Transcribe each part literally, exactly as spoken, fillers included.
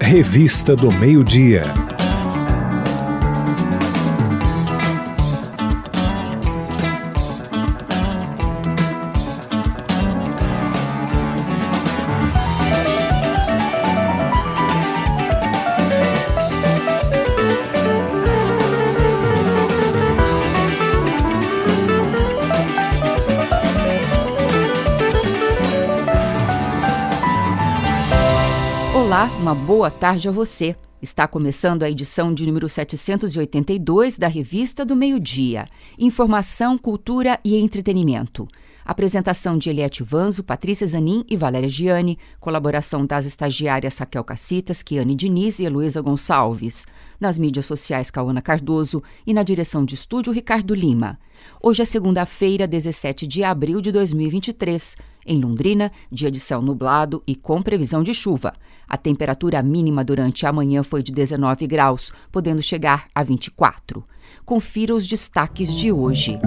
Revista do Meio-Dia. Olá, uma boa tarde a você. Está começando a edição de número setecentos e oitenta e dois da Revista do Meio-Dia. Informação, cultura e entretenimento. Apresentação de Eliette Vanzo, Patrícia Zanin e Valéria Giani. Colaboração das estagiárias Raquel Cacitas, Kiane Diniz e Heloísa Gonçalves. Nas mídias sociais, Cauana Cardoso. E na direção de estúdio, Ricardo Lima. Hoje é segunda-feira, dezessete de abril de dois mil e vinte e três. Em Londrina, dia de céu nublado e com previsão de chuva. A temperatura mínima durante a manhã foi de dezenove graus, podendo chegar a vinte e quatro. Confira os destaques de hoje.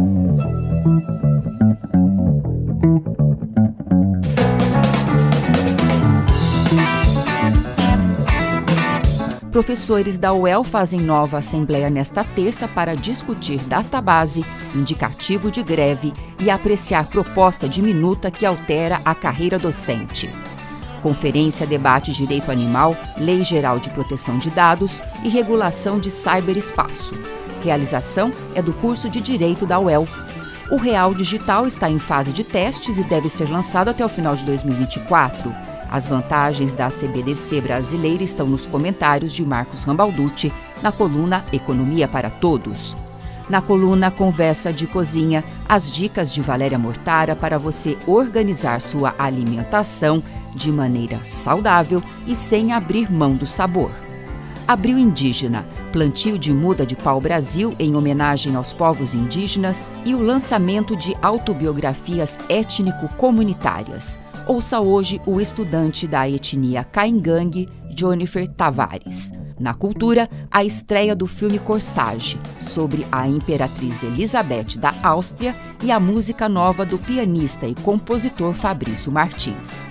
Professores da U E L fazem nova assembleia nesta terça para discutir database, indicativo de greve e apreciar proposta de minuta que altera a carreira docente. Conferência debate direito animal, lei geral de proteção de dados e regulação de ciberespaço. Realização é do curso de Direito da U E L. O Real Digital está em fase de testes e deve ser lançado até o final de dois mil e vinte e quatro. As vantagens da C B D C brasileira estão nos comentários de Marcos Rambalducci, na coluna Economia para Todos. Na coluna Conversa de Cozinha, as dicas de Valéria Mortara para você organizar sua alimentação de maneira saudável e sem abrir mão do sabor. Abril Indígena, plantio de muda de pau Brasil em homenagem aos povos indígenas e o lançamento de autobiografias étnico-comunitárias. Ouça hoje o estudante da etnia Caingangue, Jonifer Tavares. Na cultura, a estreia do filme Corsage, sobre a Imperatriz Elizabeth da Áustria e a música nova do pianista e compositor Fabrício Martins.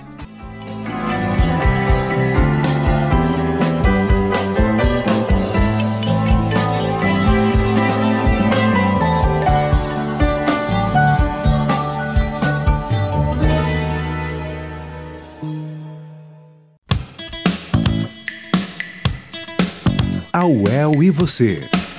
A U E L e você.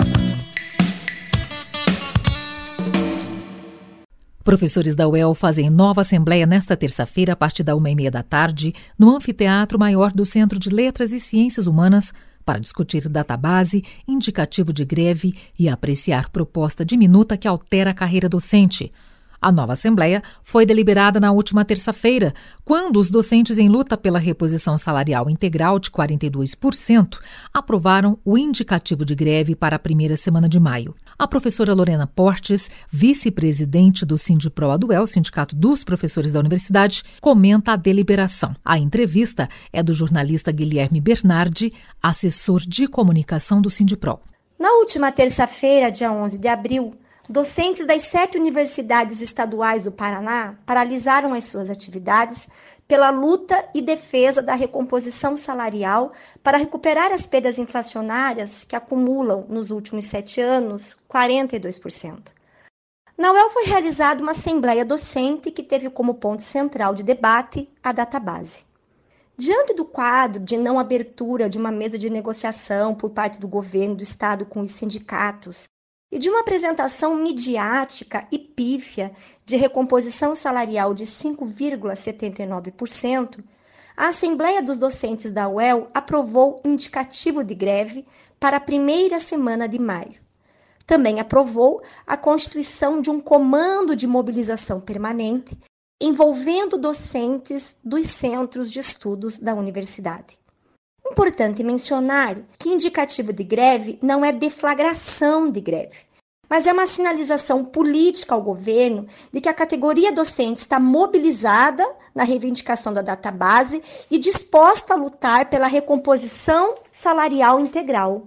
Professores da U E L fazem nova assembleia nesta terça-feira a partir da uma e meia da tarde no Anfiteatro Maior do Centro de Letras e Ciências Humanas para discutir database, indicativo de greve e apreciar proposta de minuta que altera a carreira docente. A nova assembleia foi deliberada na última terça-feira, quando os docentes em luta pela reposição salarial integral de quarenta e dois por cento aprovaram o indicativo de greve para a primeira semana de maio. A professora Lorena Portes, vice-presidente do Sindipro-Aduel, Sindicato dos Professores da Universidade, comenta a deliberação. A entrevista é do jornalista Guilherme Bernardi, assessor de comunicação do Sindipro. Na última terça-feira, dia onze de abril, docentes das sete universidades estaduais do Paraná paralisaram as suas atividades pela luta e defesa da recomposição salarial para recuperar as perdas inflacionárias que acumulam nos últimos sete anos quarenta e dois por cento. Na U E L foi realizada uma assembleia docente que teve como ponto central de debate a database. Diante do quadro de não abertura de uma mesa de negociação por parte do governo do estado com os sindicatos, e de uma apresentação midiática e pífia de recomposição salarial de cinco vírgula setenta e nove por cento, a Assembleia dos Docentes da U E L aprovou indicativo de greve para a primeira semana de maio. Também aprovou a constituição de um comando de mobilização permanente envolvendo docentes dos centros de estudos da universidade. Importante mencionar que indicativo de greve não é deflagração de greve, mas é uma sinalização política ao governo de que a categoria docente está mobilizada na reivindicação da database e disposta a lutar pela recomposição salarial integral.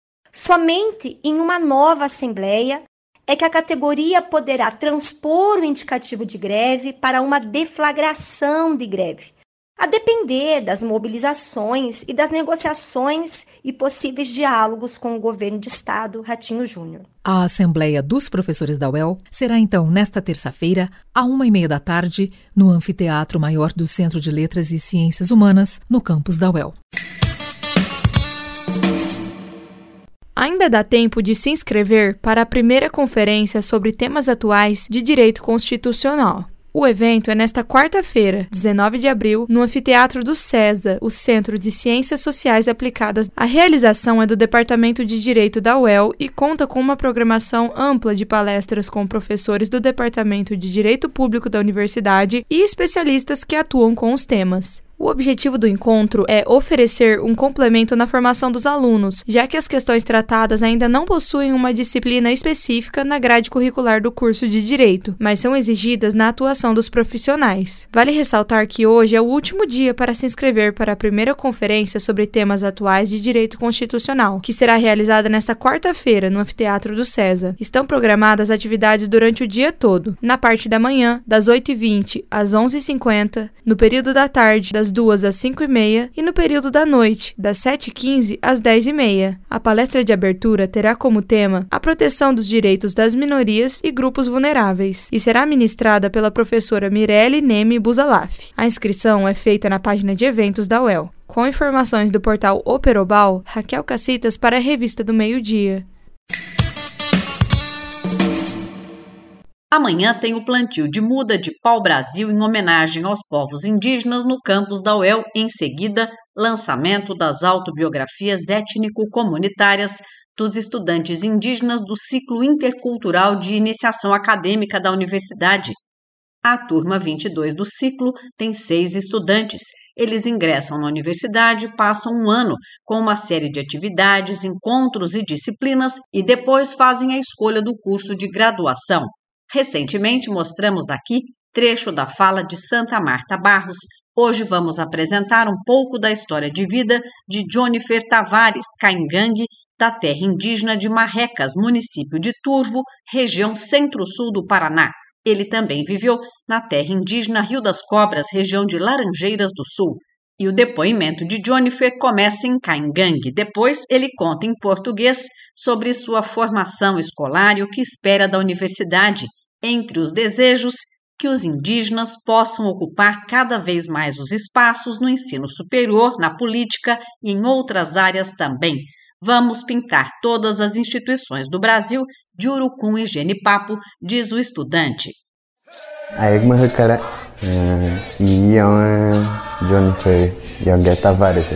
Somente em uma nova assembleia é que a categoria poderá transpor o indicativo de greve para uma deflagração de greve, a depender das mobilizações e das negociações e possíveis diálogos com o governo de estado Ratinho Júnior. A Assembleia dos Professores da U E L será então nesta terça-feira, à uma e meia da tarde, no Anfiteatro Maior do Centro de Letras e Ciências Humanas, no campus da U E L. Ainda dá tempo de se inscrever para a primeira conferência sobre temas atuais de direito constitucional. O evento é nesta quarta-feira, dezenove de abril, no Anfiteatro do CESA, o Centro de Ciências Sociais Aplicadas. A realização é do Departamento de Direito da U E L e conta com uma programação ampla de palestras com professores do Departamento de Direito Público da Universidade e especialistas que atuam com os temas. O objetivo do encontro é oferecer um complemento na formação dos alunos, já que as questões tratadas ainda não possuem uma disciplina específica na grade curricular do curso de Direito, mas são exigidas na atuação dos profissionais. Vale ressaltar que hoje é o último dia para se inscrever para a primeira conferência sobre temas atuais de Direito Constitucional, que será realizada nesta quarta-feira no Anfiteatro do CESA. Estão programadas atividades durante o dia todo, na parte da manhã, das oito e vinte às onze e cinquenta, no período da tarde, das duas às cinco e meia e no período da noite, das sete e quinze às dez e meia. A palestra de abertura terá como tema a proteção dos direitos das minorias e grupos vulneráveis e será ministrada pela professora Mirelle Neme Busalaf. A inscrição é feita na página de eventos da U E L. Com informações do portal Operobal, Raquel Cacitas para a Revista do Meio-Dia. Amanhã tem o plantio de muda de pau-brasil em homenagem aos povos indígenas no campus da U E L. Em seguida, lançamento das autobiografias étnico-comunitárias dos estudantes indígenas do ciclo intercultural de iniciação acadêmica da universidade. A turma vinte e dois do ciclo tem seis estudantes. Eles ingressam na universidade, passam um ano com uma série de atividades, encontros e disciplinas e depois fazem a escolha do curso de graduação. Recentemente mostramos aqui trecho da fala de Santa Marta Barros. Hoje vamos apresentar um pouco da história de vida de Jonifer Tavares Caingangue, da terra indígena de Marrecas, município de Turvo, região centro-sul do Paraná. Ele também viveu na terra indígena Rio das Cobras, região de Laranjeiras do Sul. E o depoimento de Jonifer começa em Caingangue. Depois ele conta em português sobre sua formação escolar e o que espera da universidade. Entre os desejos, que os indígenas possam ocupar cada vez mais os espaços no ensino superior, na política e em outras áreas também. Vamos pintar todas as instituições do Brasil de urucum e genipapo, diz o estudante. E Jonifer Yogué Tavares,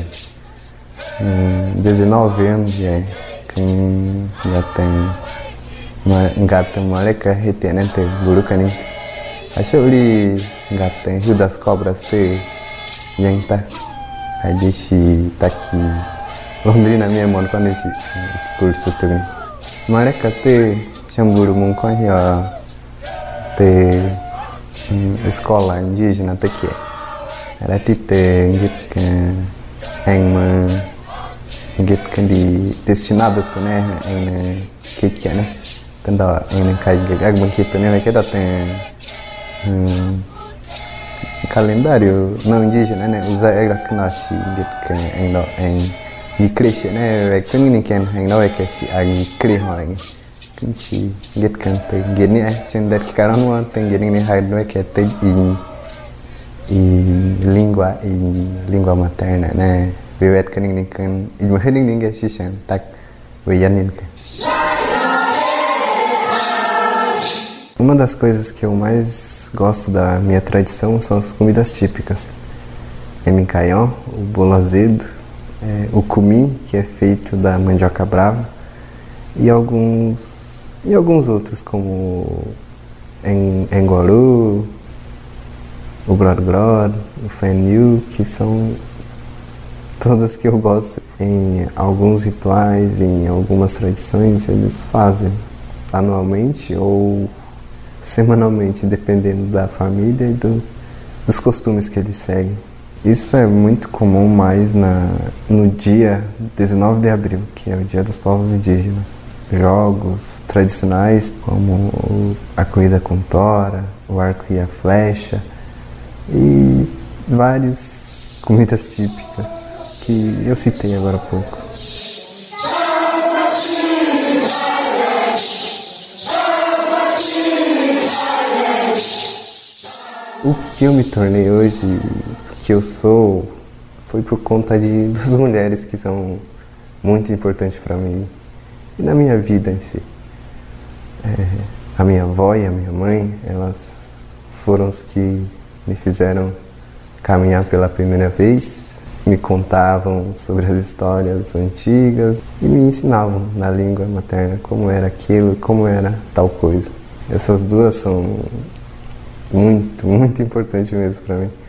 dezenove anos já, que já tem gata moleca retenente burucani. Achei ali gata Rio das Cobras te yanta, aí deixe tá aqui Londrina minha mãe quando eu curso também. Moleca te chamburu munconha te escola indígena te que era tite git que em uma git que de destinado tu né em que que né tendo em cai agban que tu né que dá tem calendário não indígena né usa era que nasce git que em no em e cresce né é que ninguém quer em não é que se aí cresce né que git canta gini é sender que cara não tem gini nem raio não é que tem em língua em língua materna né viver que ninguém kan imagina ninguém se sente tak vejanin. Uma das coisas que eu mais gosto da minha tradição são as comidas típicas. É mincaió, o bolo azedo, é, o cumi, que é feito da mandioca brava, e alguns e alguns outros como engoru, o grod-grod, o fenil, que são todas que eu gosto. Em alguns rituais, em algumas tradições, eles fazem anualmente ou semanalmente, dependendo da família e do, dos costumes que eles seguem. Isso é muito comum mais na, no dia dezenove de abril, que é o Dia dos Povos Indígenas. Jogos tradicionais como a corrida com tora, o arco e a flecha, e várias comidas típicas que eu citei agora há pouco. O que eu me tornei hoje, o que eu sou, foi por conta de duas mulheres que são muito importantes para mim e na minha vida em si. É, a minha avó e a minha mãe, elas foram os que me fizeram caminhar pela primeira vez, me contavam sobre as histórias antigas e me ensinavam na língua materna como era aquilo, como era tal coisa. Essas duas são muito, muito importantes mesmo para mim.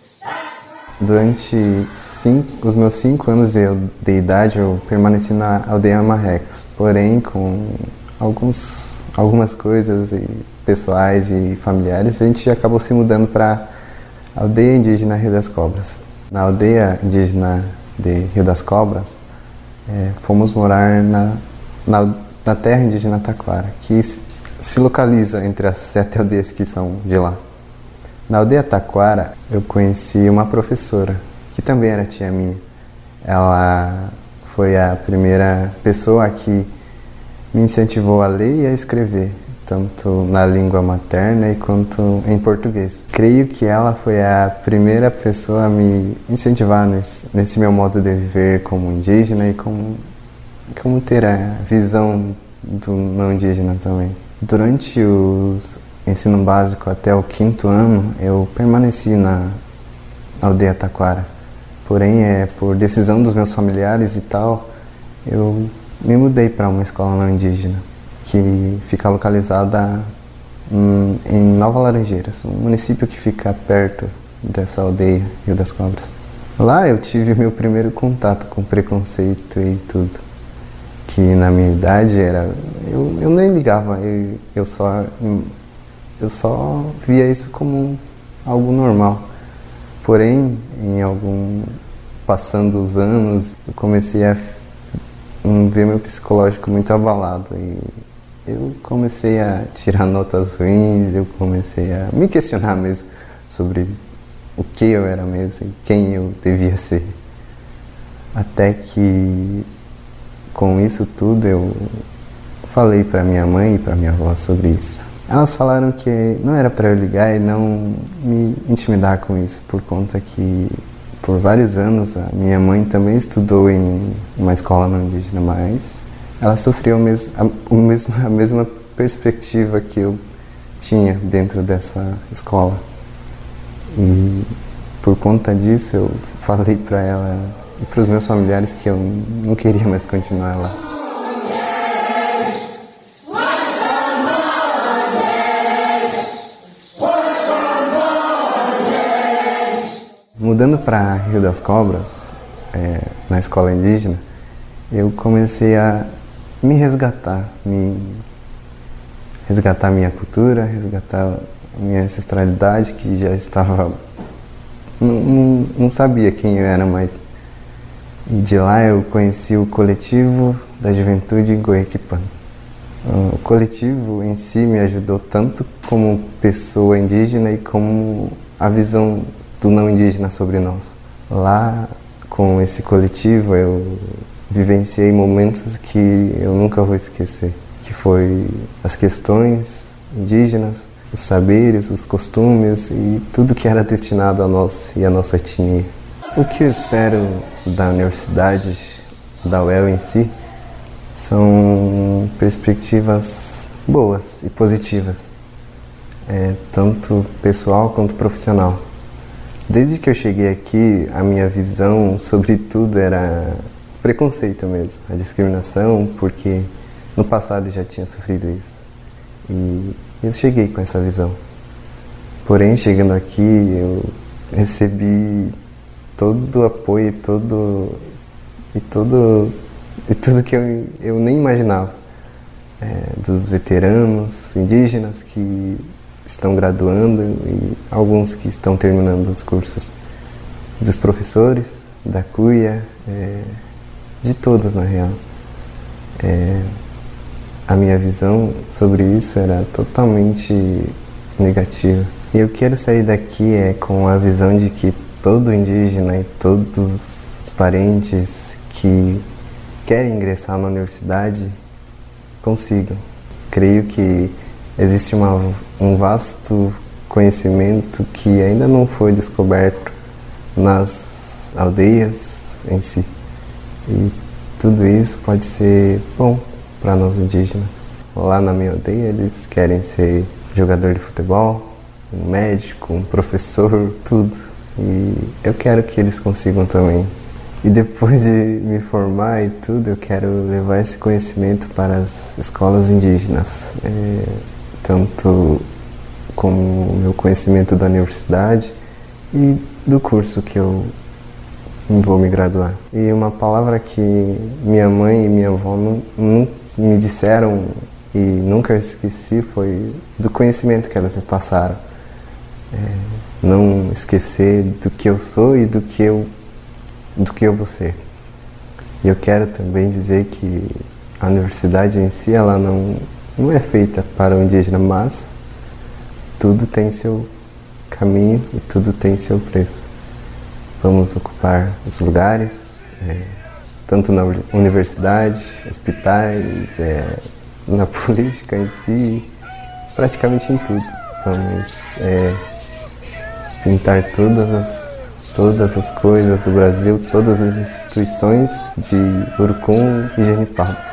Durante cinco, os meus cinco anos de, de idade, eu permaneci na aldeia Marrecas, porém com alguns, algumas coisas e pessoais e familiares, a gente acabou se mudando para a aldeia indígena Rio das Cobras. Na aldeia indígena de Rio das Cobras, é, fomos morar na, na, na terra indígena Taquara, que se localiza entre as sete aldeias que são de lá. Na aldeia Taquara, eu conheci uma professora, que também era tia minha. Ela foi a primeira pessoa que me incentivou a ler e a escrever, tanto na língua materna e quanto em português. Creio que ela foi a primeira pessoa a me incentivar nesse, nesse meu modo de viver como indígena e como, como ter a visão do não indígena também. Durante o ensino básico até o quinto ano, eu permaneci na aldeia Taquara. Porém, é, por decisão dos meus familiares e tal, eu me mudei para uma escola não indígena, que fica localizada em, em Nova Laranjeiras, um município que fica perto dessa aldeia, Rio das Cobras. Lá eu tive meu primeiro contato com preconceito e tudo, que na minha idade era... Eu, eu nem ligava, eu, eu, só, eu só via isso como algo normal. Porém, em algum... passando os anos, eu comecei a um, ver meu psicológico muito abalado e eu comecei a tirar notas ruins, eu comecei a me questionar mesmo sobre o que eu era mesmo e quem eu devia ser. Até que, com isso tudo, eu falei para minha mãe e para minha avó sobre isso. Elas falaram que não era para eu ligar e não me intimidar com isso, por conta que por vários anos a minha mãe também estudou em uma escola não indígena, mas ela sofreu mesmo, a, o mesmo, a mesma perspectiva que eu tinha dentro dessa escola. E por conta disso eu falei para ela e para os meus familiares que eu não queria mais continuar lá. Mudando para Rio das Cobras, é, na escola indígena, eu comecei a me resgatar, me resgatar minha cultura, resgatar minha ancestralidade, que já estava... Não, não, não sabia quem eu era mais. E de lá eu conheci o coletivo da juventude Goiaquipã. O coletivo em si me ajudou tanto como pessoa indígena e como a visão do não indígena sobre nós. Lá, com esse coletivo, eu vivenciei momentos que eu nunca vou esquecer, que foi as questões indígenas, os saberes, os costumes e tudo que era destinado a nós e a nossa etnia. O que eu espero da universidade, da U E L em si, são perspectivas boas e positivas, é, tanto pessoal quanto profissional. Desde que eu cheguei aqui, a minha visão sobre tudo era preconceito mesmo, a discriminação, porque no passado eu já tinha sofrido isso. E eu cheguei com essa visão. Porém, chegando aqui, eu recebi todo o apoio, todo, e, todo, e tudo que eu, eu nem imaginava. É, dos veteranos indígenas que estão graduando e alguns que estão terminando os cursos, dos professores, da Cuia, é, de todos na real. É, a minha visão sobre isso era totalmente negativa. E eu quero sair daqui é, com a visão de que todo indígena e todos os parentes que querem ingressar na universidade consigam. Creio que existe uma, um vasto conhecimento que ainda não foi descoberto nas aldeias em si. E tudo isso pode ser bom para nós indígenas. Lá na minha aldeia eles querem ser jogador de futebol, um médico, um professor, tudo. E eu quero que eles consigam também. E depois de me formar e tudo, eu quero levar esse conhecimento para as escolas indígenas. É, tanto como o meu conhecimento da universidade e do curso que eu vou me graduar. E uma palavra que minha mãe e minha avó não, não me disseram e nunca esqueci foi do conhecimento que elas me passaram. É, não esquecer do que eu sou e do que eu, do que eu vou ser. E eu quero também dizer que a universidade em si ela não, não é feita para o indígena, mas tudo tem seu caminho e tudo tem seu preço. Vamos ocupar os lugares, é, tanto na universidade, hospitais, é, na política em si, praticamente em tudo. Vamos é, pintar todas as, todas as coisas do Brasil, todas as instituições de Urucum e Genipapo.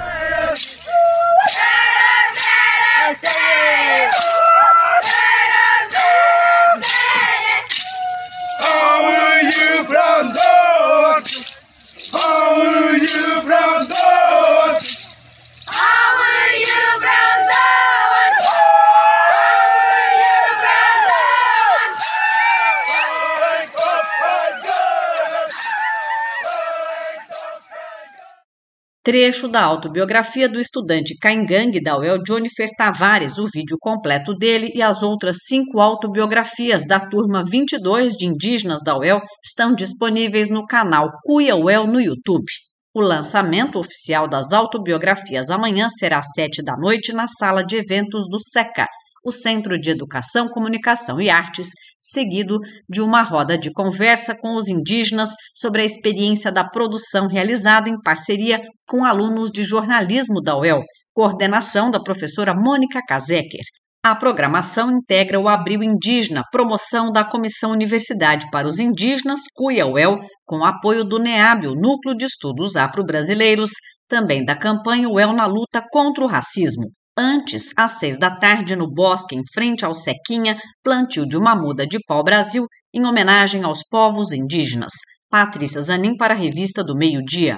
Trecho da autobiografia do estudante Caingangue da U E L, Jonifer Tavares, o vídeo completo dele e as outras cinco autobiografias da turma vinte e dois de indígenas da U E L estão disponíveis no canal Cuia U E L no YouTube. O lançamento oficial das autobiografias amanhã será às sete da noite na sala de eventos do SECA, o Centro de Educação, Comunicação e Artes, seguido de uma roda de conversa com os indígenas sobre a experiência da produção realizada em parceria com alunos de jornalismo da U E L, coordenação da professora Mônica Kazeker. A programação integra o Abril Indígena, promoção da Comissão Universidade para os Indígenas, Cuia U E L, com apoio do NEAB, o Núcleo de Estudos Afro-Brasileiros, também da campanha U E L na luta contra o racismo. Antes, às seis da tarde, no bosque, em frente ao Sequinha, plantio de uma muda de pau-brasil, em homenagem aos povos indígenas. Patrícia Zanin para a Revista do Meio-Dia.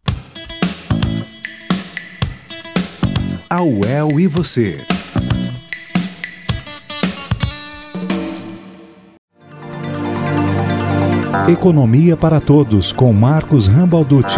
A U E L e você. Economia para Todos, com Marcos Rambalducci.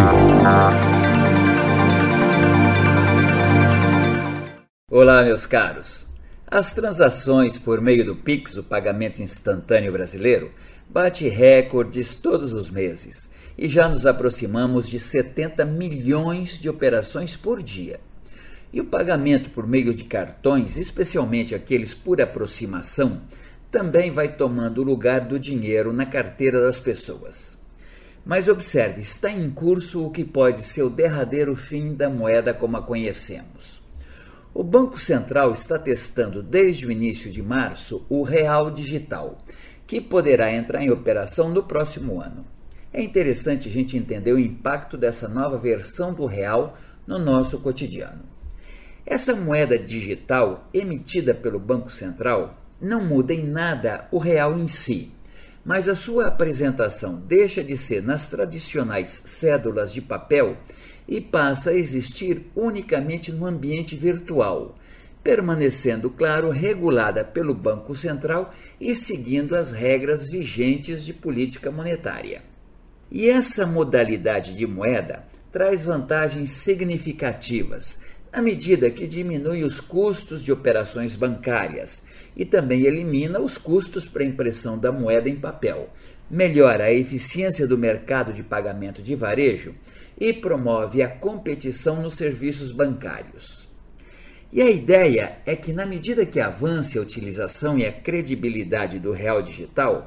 Olá, meus caros. As transações por meio do Pix, o pagamento instantâneo brasileiro, bate recordes todos os meses e já nos aproximamos de setenta milhões de operações por dia. E o pagamento por meio de cartões, especialmente aqueles por aproximação, também vai tomando o lugar do dinheiro na carteira das pessoas. Mas observe, está em curso o que pode ser o derradeiro fim da moeda como a conhecemos. O Banco Central está testando desde o início de março o Real Digital, que poderá entrar em operação no próximo ano. É interessante a gente entender o impacto dessa nova versão do real no nosso cotidiano. Essa moeda digital emitida pelo Banco Central não muda em nada o real em si, mas a sua apresentação deixa de ser nas tradicionais cédulas de papel e passa a existir unicamente no ambiente virtual, permanecendo, claro, regulada pelo Banco Central e seguindo as regras vigentes de política monetária. E essa modalidade de moeda traz vantagens significativas, à medida que diminui os custos de operações bancárias e também elimina os custos para a impressão da moeda em papel, melhora a eficiência do mercado de pagamento de varejo e promove a competição nos serviços bancários. E a ideia é que, na medida que avance a utilização e a credibilidade do real digital,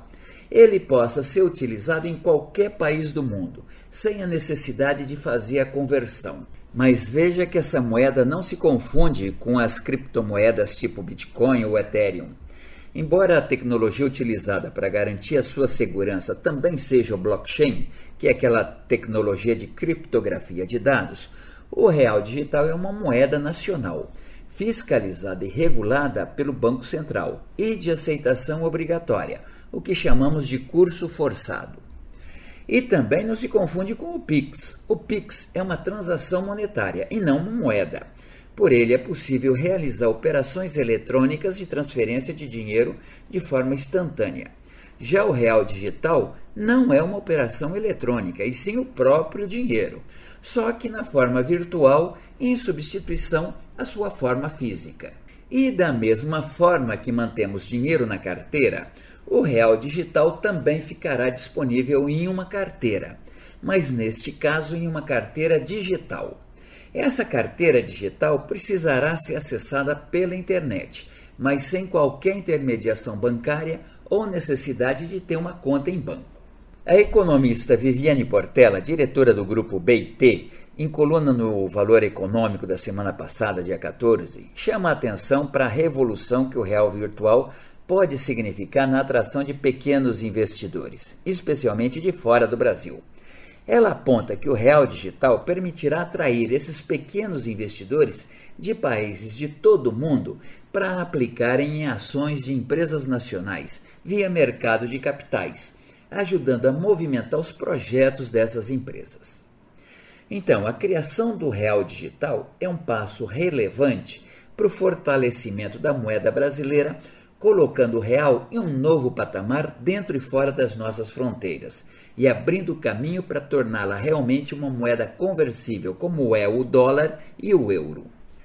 ele possa ser utilizado em qualquer país do mundo, sem a necessidade de fazer a conversão. Mas veja que essa moeda não se confunde com as criptomoedas tipo Bitcoin ou Ethereum. Embora a tecnologia utilizada para garantir a sua segurança também seja o blockchain, que é aquela tecnologia de criptografia de dados, o real digital é uma moeda nacional, fiscalizada e regulada pelo Banco Central e de aceitação obrigatória, o que chamamos de curso forçado. E também não se confunde com o Pix. O Pix é uma transação monetária e não uma moeda. Por ele é possível realizar operações eletrônicas de transferência de dinheiro de forma instantânea. Já o real digital não é uma operação eletrônica, e sim o próprio dinheiro, só que na forma virtual em substituição à sua forma física. E da mesma forma que mantemos dinheiro na carteira, o real digital também ficará disponível em uma carteira, mas neste caso em uma carteira digital. Essa carteira digital precisará ser acessada pela internet, mas sem qualquer intermediação bancária ou necessidade de ter uma conta em banco. A economista Viviane Portela, diretora do grupo B I T, em coluna no Valor Econômico da semana passada, dia quatorze, chama a atenção para a revolução que o real virtual pode significar na atração de pequenos investidores, especialmente de fora do Brasil. Ela aponta que o real digital permitirá atrair esses pequenos investidores de países de todo o mundo para aplicarem em ações de empresas nacionais via mercado de capitais, ajudando a movimentar os projetos dessas empresas. Então, a criação do real digital é um passo relevante para o fortalecimento da moeda brasileira, colocando o real em um novo patamar dentro e fora das nossas fronteiras e abrindo caminho para torná-la realmente uma moeda conversível, como é o dólar e o euro.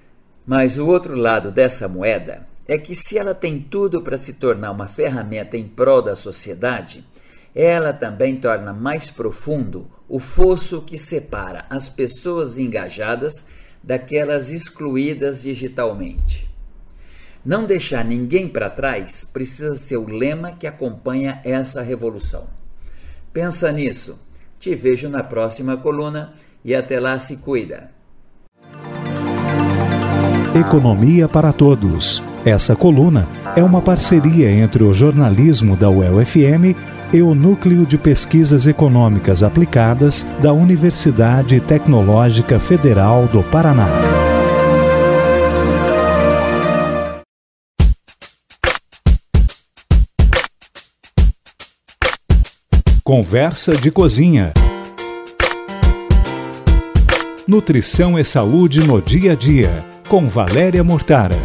Mas o outro lado dessa moeda é que, se ela tem tudo para se tornar uma ferramenta em prol da sociedade, ela também torna mais profundo o fosso que separa as pessoas engajadas daquelas excluídas digitalmente. Não deixar ninguém para trás precisa ser o lema que acompanha essa revolução. Pensa nisso. Te vejo na próxima coluna e até lá, se cuida. Economia para Todos. Essa coluna é uma parceria entre o jornalismo da U E L F M e o Núcleo de Pesquisas Econômicas Aplicadas da Universidade Tecnológica Federal do Paraná. Conversa de Cozinha. Nutrição e saúde no dia a dia, com Valéria Mortara.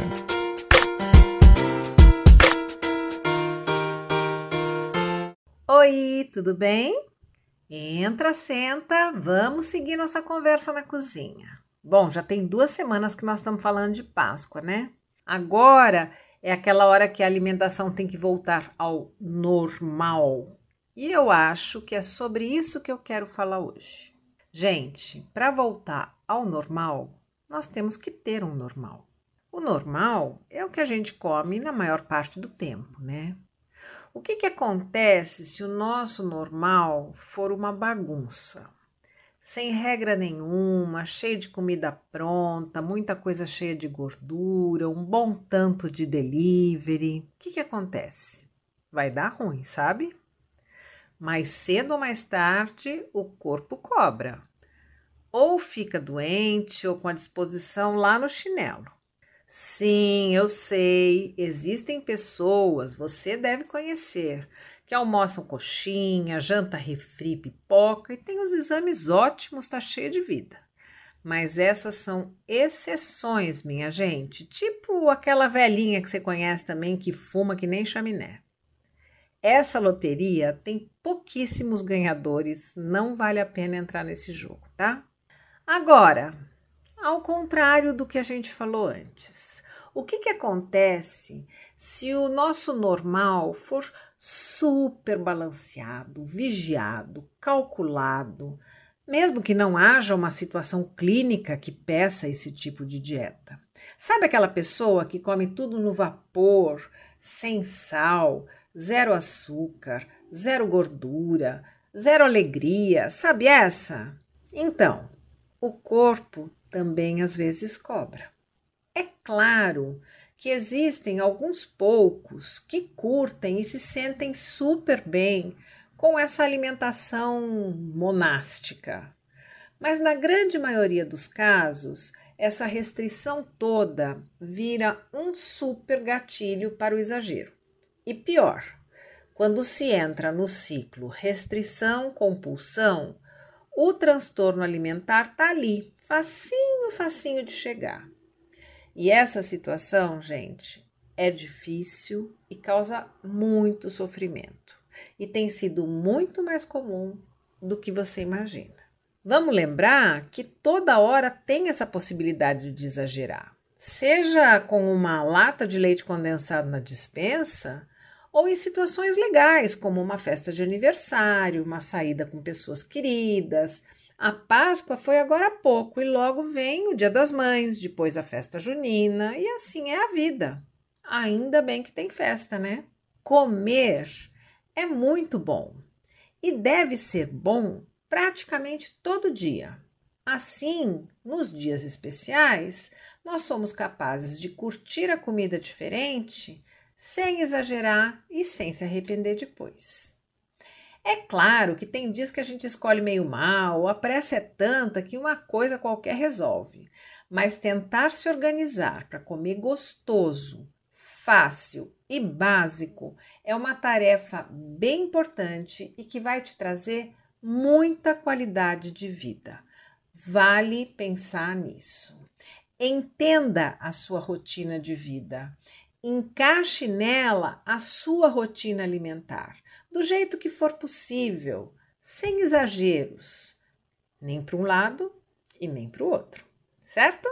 Oi, tudo bem? Entra, senta, vamos seguir nossa conversa na cozinha. Bom, já tem duas semanas que nós estamos falando de Páscoa, né? Agora é aquela hora que a alimentação tem que voltar ao normal. E eu acho que é sobre isso que eu quero falar hoje. Gente, para voltar ao normal, nós temos que ter um normal. O normal é o que a gente come na maior parte do tempo, né? O que que acontece se o nosso normal for uma bagunça? Sem regra nenhuma, cheio de comida pronta, muita coisa cheia de gordura, um bom tanto de delivery. O que que acontece? Vai dar ruim, sabe? Mais cedo ou mais tarde, o corpo cobra. Ou fica doente ou com a disposição lá no chinelo. Sim, eu sei, existem pessoas, você deve conhecer, que almoçam coxinha, janta refri, pipoca e tem os exames ótimos, tá cheia de vida. Mas essas são exceções, minha gente, tipo aquela velhinha que você conhece também que fuma que nem chaminé. Essa loteria tem pouquíssimos ganhadores, não vale a pena entrar nesse jogo, tá? Agora, ao contrário do que a gente falou antes, o que que acontece se o nosso normal for super balanceado, vigiado, calculado, mesmo que não haja uma situação clínica que peça esse tipo de dieta? Sabe aquela pessoa que come tudo no vapor, sem sal, zero açúcar, zero gordura, zero alegria, sabe essa? Então, o corpo também às vezes cobra. É claro que existem alguns poucos que curtem e se sentem super bem com essa alimentação monástica. Mas na grande maioria dos casos, essa restrição toda vira um super gatilho para o exagero. E pior, quando se entra no ciclo restrição-compulsão, o transtorno alimentar está ali, facinho, facinho de chegar. E essa situação, gente, é difícil e causa muito sofrimento. E tem sido muito mais comum do que você imagina. Vamos lembrar que toda hora tem essa possibilidade de exagerar. Seja com uma lata de leite condensado na despensa, ou em situações legais, como uma festa de aniversário, uma saída com pessoas queridas. A Páscoa foi agora há pouco e logo vem o Dia das Mães, depois a festa junina, e assim é a vida. Ainda bem que tem festa, né? Comer é muito bom e deve ser bom praticamente todo dia. Assim, nos dias especiais, nós somos capazes de curtir a comida diferente sem exagerar e sem se arrepender depois. É claro que tem dias que a gente escolhe meio mal, a pressa é tanta que uma coisa qualquer resolve, mas tentar se organizar para comer gostoso, fácil e básico é uma tarefa bem importante e que vai te trazer muita qualidade de vida. Vale pensar nisso. Entenda a sua rotina de vida. Encaixe nela a sua rotina alimentar, do jeito que for possível, sem exageros, nem para um lado e nem para o outro, certo?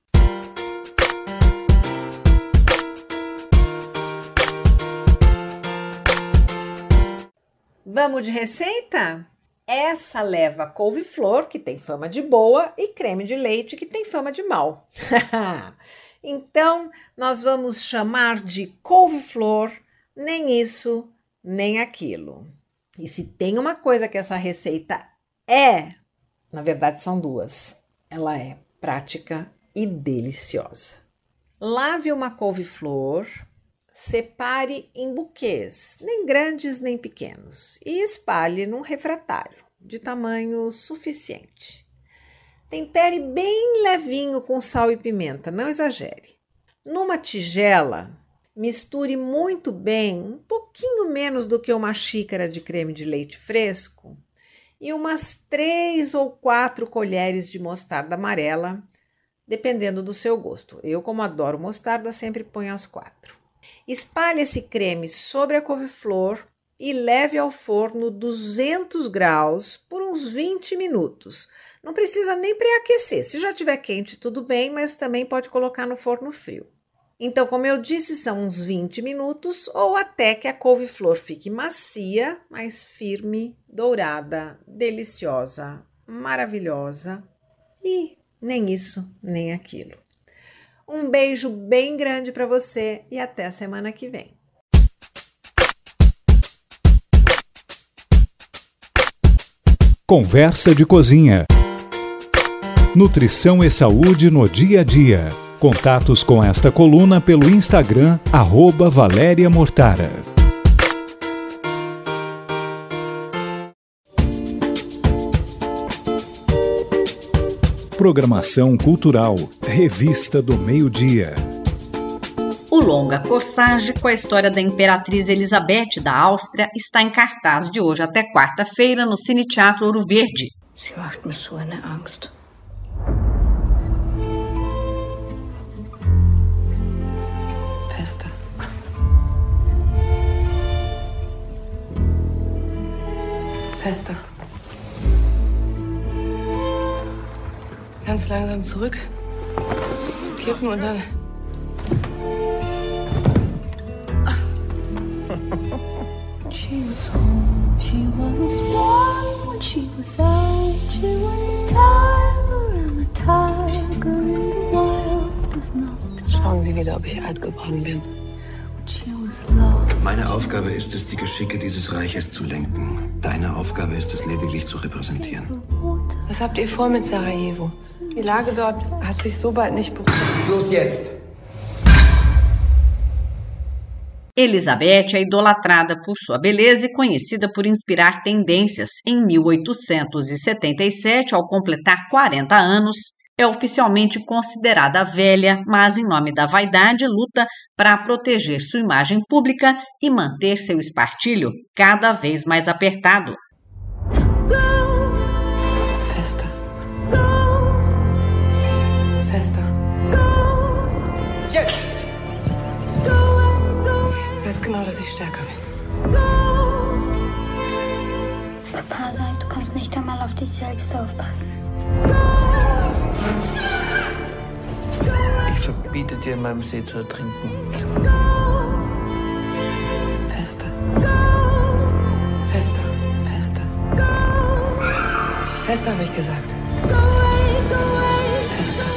Vamos de receita? Essa leva couve-flor, que tem fama de boa, e creme de leite, que tem fama de mal. Então, nós vamos chamar de couve-flor, nem isso, nem aquilo. E se tem uma coisa que essa receita é, na verdade são duas. Ela é prática e deliciosa. Lave uma couve-flor, separe em buquês, nem grandes nem pequenos, e espalhe num refratário de tamanho suficiente. Tempere bem levinho com sal e pimenta, não exagere. Numa tigela, misture muito bem, um pouquinho menos do que uma xícara de creme de leite fresco e umas três ou quatro colheres de mostarda amarela, dependendo do seu gosto. Eu, como adoro mostarda, sempre ponho as quatro. Espalhe esse creme sobre a couve-flor e leve ao forno duzentos graus por uns vinte minutos. Não precisa nem pré-aquecer. Se já estiver quente, tudo bem, mas também pode colocar no forno frio. Então, como eu disse, são uns vinte minutos ou até que a couve-flor fique macia, mas firme, dourada, deliciosa, maravilhosa e nem isso, nem aquilo. Um beijo bem grande para você e até a semana que vem. Conversa de Cozinha. Nutrição e saúde no dia a dia. Contatos com esta coluna pelo Instagram, arroba Valéria Mortara. Programação cultural. Revista do Meio-Dia. O longa Corsage, com a história da Imperatriz Elizabeth da Áustria, está em cartaz de hoje até quarta-feira no Cine Teatro Ouro Verde. Sie macht mir so eine Angst. Fester. Fester. Ganz langsam zurück. Kippen und dann... She was home, she was warm when she was out. She was a tiger and the tiger in the wild was not. Schauen Sie wieder, ob ich alt geworden bin. she was lost. Meine Aufgabe ist es, die Geschicke dieses Reiches zu lenken. Deine Aufgabe ist es, lediglich zu repräsentieren. Was habt ihr vor mit Sarajevo? Die Lage dort hat sich so bald nicht beruhigt. Los jetzt! Elizabeth é idolatrada por sua beleza e conhecida por inspirar tendências. Em mil oitocentos e setenta e sete, ao completar quarenta anos, é oficialmente considerada velha, mas em nome da vaidade luta para proteger sua imagem pública e manter seu espartilho cada vez mais apertado. Fester. Fester. Jetzt! Ich weiß genau, dass ich stärker bin. Papa sagt, du kannst nicht einmal auf dich selbst aufpassen. Ich verbiete dir, in meinem See zu ertrinken. Fester. Fester. Fester. Fester, habe ich gesagt. Fester.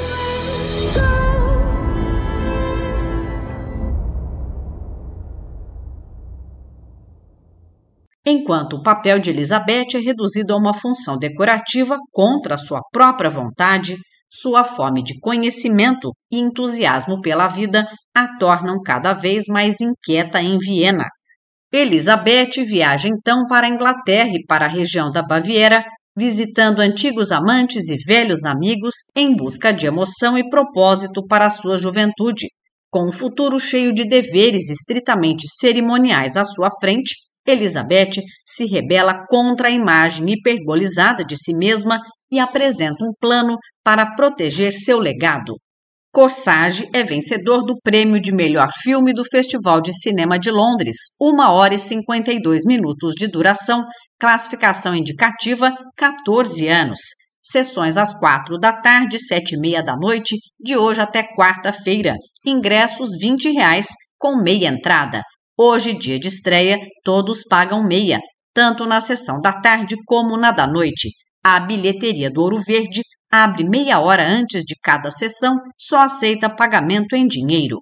Enquanto o papel de Elizabeth é reduzido a uma função decorativa contra sua própria vontade, sua fome de conhecimento e entusiasmo pela vida a tornam cada vez mais inquieta em Viena. Elizabeth viaja então para a Inglaterra e para a região da Baviera, visitando antigos amantes e velhos amigos em busca de emoção e propósito para a sua juventude. Com um futuro cheio de deveres estritamente cerimoniais à sua frente, Elizabeth se rebela contra a imagem hiperbolizada de si mesma e apresenta um plano para proteger seu legado. Corsage é vencedor do prêmio de melhor filme do Festival de Cinema de Londres, uma hora e cinquenta e dois minutos de duração, classificação indicativa quatorze anos. Sessões às quatro da tarde, sete e meia da noite, de hoje até quarta-feira. Ingressos vinte reais, com meia entrada. Hoje, dia de estreia, todos pagam meia, tanto na sessão da tarde como na da noite. A bilheteria do Ouro Verde abre meia hora antes de cada sessão, só aceita pagamento em dinheiro.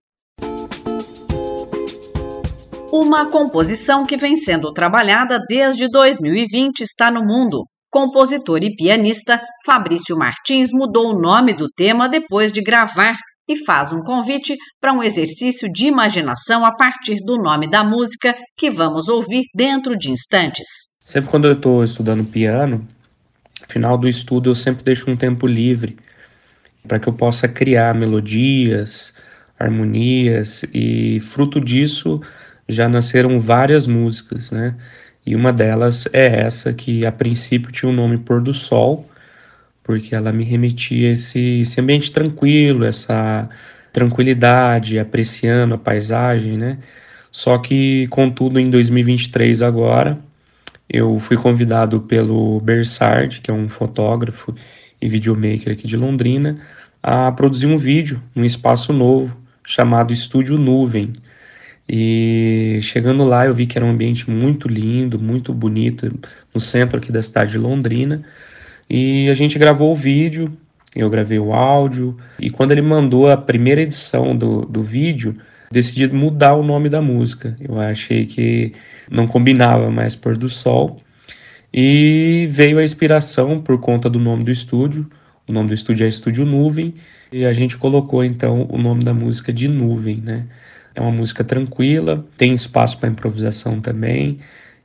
Uma composição que vem sendo trabalhada desde dois mil e vinte está no mundo. Compositor e pianista Fabrício Martins mudou o nome do tema depois de gravar e faz um convite para um exercício de imaginação a partir do nome da música que vamos ouvir dentro de instantes. Sempre quando eu estou estudando piano, no final do estudo eu sempre deixo um tempo livre para que eu possa criar melodias, harmonias, e fruto disso já nasceram várias músicas, né? E uma delas é essa, que a princípio tinha o nome Pôr do Sol, porque ela me remetia a esse, esse ambiente tranquilo, essa tranquilidade, apreciando a paisagem, né? Só que, contudo, em dois mil e vinte e três agora, eu fui convidado pelo Bersard, que é um fotógrafo e videomaker aqui de Londrina, a produzir um vídeo num espaço novo, chamado Estúdio Nuvem. E chegando lá eu vi que era um ambiente muito lindo, muito bonito, no centro aqui da cidade de Londrina. E a gente gravou o vídeo, eu gravei o áudio, e quando ele mandou a primeira edição do, do vídeo, decidi mudar o nome da música. Eu achei que não combinava mais Pôr do Sol, e veio a inspiração por conta do nome do estúdio. O nome do estúdio é Estúdio Nuvem, e a gente colocou então o nome da música de Nuvem, né? É uma música tranquila, tem espaço para improvisação também,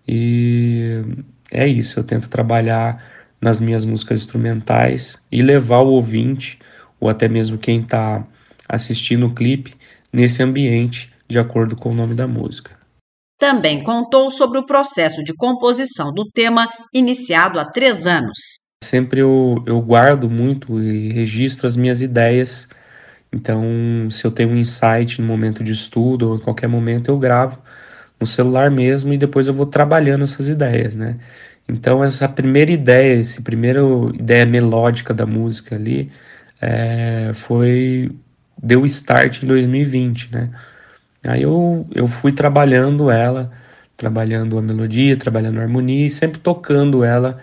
e é isso, eu tento trabalhar nas minhas músicas instrumentais e levar o ouvinte, ou até mesmo quem está assistindo o clipe, nesse ambiente, de acordo com o nome da música. Também contou sobre o processo de composição do tema, iniciado há três anos. Sempre eu, eu guardo muito e registro as minhas ideias. Então, se eu tenho um insight no momento de estudo, ou em qualquer momento, eu gravo no celular mesmo e depois eu vou trabalhando essas ideias, né? Então, essa primeira ideia, essa primeira ideia melódica da música ali, é, foi, deu start em dois mil e vinte, né? Aí eu, eu fui trabalhando ela, trabalhando a melodia, trabalhando a harmonia, e sempre tocando ela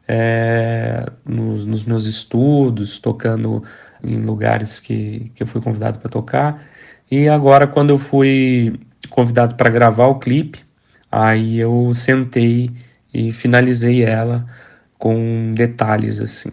é, nos, nos meus estudos, tocando em lugares que, que eu fui convidado para tocar. E agora, quando eu fui convidado para gravar o clipe. Aí eu sentei e finalizei ela com detalhes assim.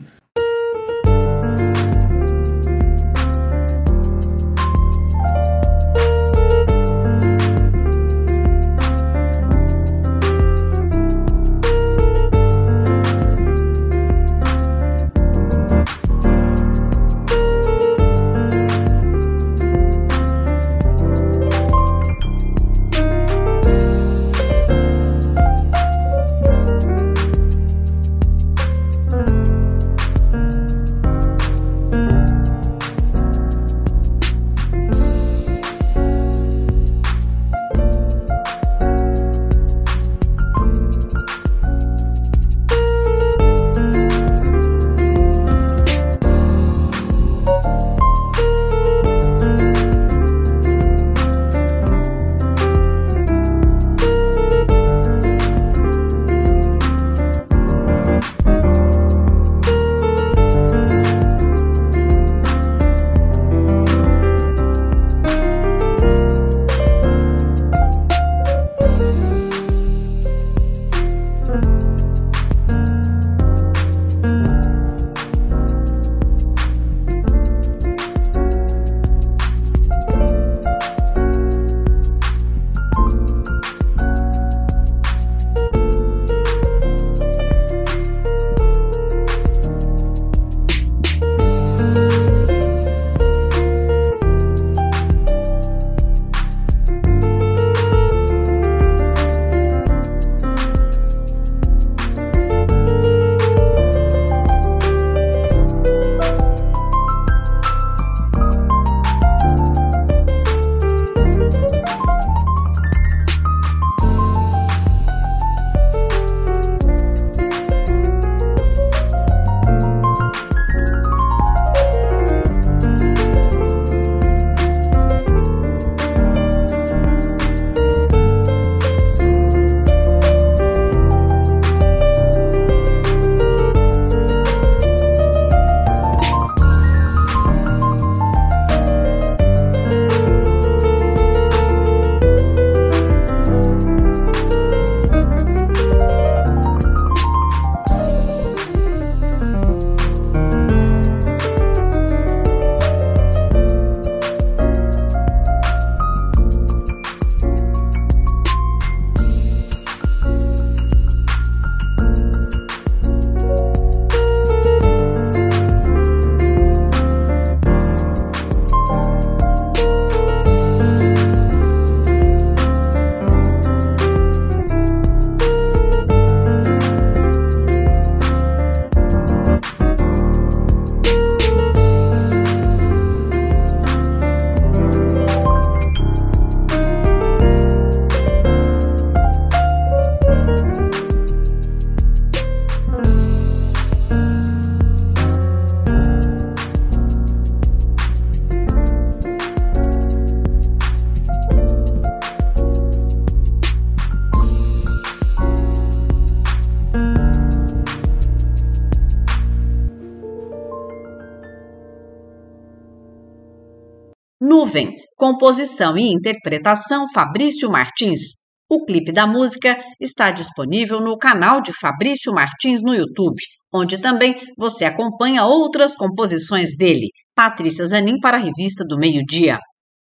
Nuvem, composição e interpretação Fabrício Martins. O clipe da música está disponível no canal de Fabrício Martins no YouTube, onde também você acompanha outras composições dele. Patrícia Zanin para a Revista do Meio-Dia.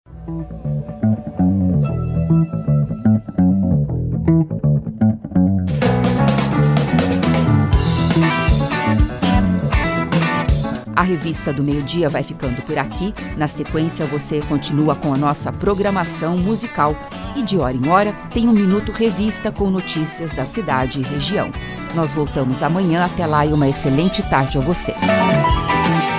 A Revista do Meio-Dia vai ficando por aqui. Na sequência, você continua com a nossa programação musical. E de hora em hora, tem um Minuto Revista com notícias da cidade e região. Nós voltamos amanhã. Até lá e uma excelente tarde a você.